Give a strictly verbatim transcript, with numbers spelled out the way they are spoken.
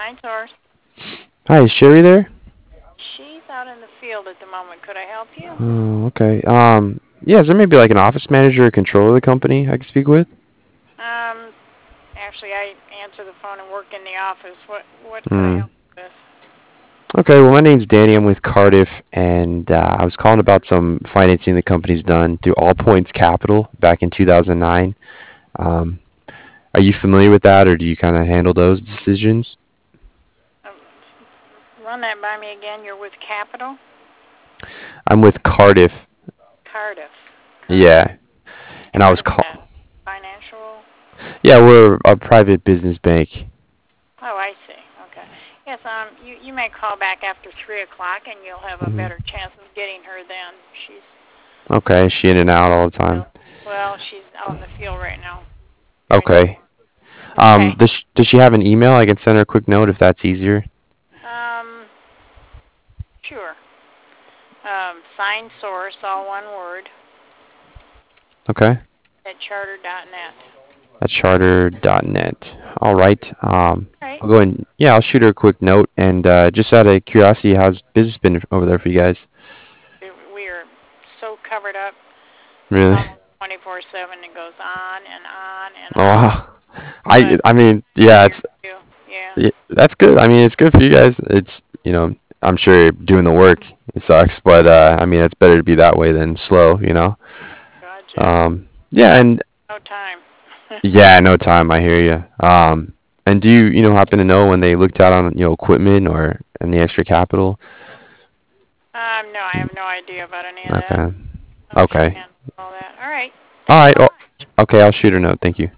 Sign Source. Hi, is Sherry there? She's out in the field at the moment. Could I help you? Oh, okay. Um, yeah, is there maybe like an office manager or controller of the company I could speak with? Um, actually, I answer the phone and work in the office. What what could I Hmm. help you with? Okay, well, my name's Danny. I'm with Cardiff, and uh, I was calling about some financing the company's done through All Points Capital back in two thousand nine. Um, are you familiar with that, or do you kind of handle those decisions? Um, run that by me again. You're with Capital I'm with Cardiff. Cardiff. Cardiff. Yeah, and And I what was is call. that? Financial. Yeah, we're a private business bank. Oh, I see. Okay. Yes. Um, you you may call back after three o'clock, and you'll have a Hmm. better chance of getting her then. She's Okay, is she in and out all the time? well. Well, she's out in the field right now, right this Okay. moment. Um, Okay. does she, does she have an email? I can send her a quick note if that's easier. Um, sure. Um, sign source, all one word, Okay. at charter dot net. At charter dot net. All right. Um, All right. I'll go and yeah, I'll shoot her a quick note. And uh, just out of curiosity, how's business been over there for you guys? We we are so covered up. It's Really? almost twenty-four seven. It goes on and on and Oh, on. wow. I But I mean, I'm yeah, here it's too. Yeah. yeah, that's good. I mean, it's good for you guys. It's you know, I'm sure doing the work it sucks, but uh, I mean, it's better to be that way than slow. You know. God, yeah. Um, yeah, No, and no time. yeah, no time. I hear you. Um, and do you, you know, happen to know when they looked out on, you know, equipment or any extra capital? um, no, I have no idea about any of that. Okay. No, she Okay. handles all that. All right. All Thanks right. so Oh, much. okay. I'll shoot her a note. Thank you.